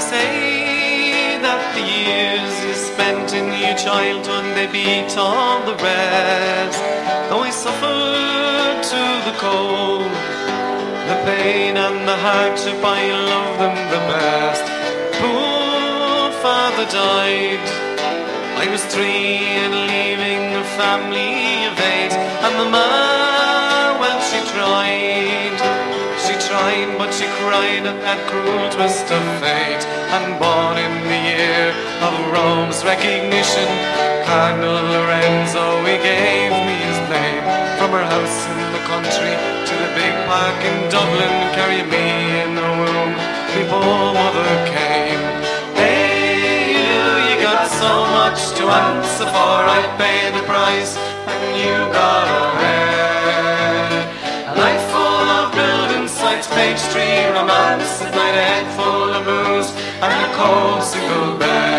say that the years you spent in your childhood, they beat all the rest. Though I suffered to the cold, the pain and the hardship, I love them the best. Poor father died, I was 3 and leaving a family of 8. And the mother, well, she tried, but she cried at that cruel twist of fate. And born in the year of Rome's recognition, Cardinal Lorenzo, he gave me his name. From her house in the country to the big park in Dublin, carrying me in the womb before mother came. Hey, you got so much to answer for, I paid the price and you got ahead. A life full of building sites, page 3 romance, at night a head full of booze and a cold single bed.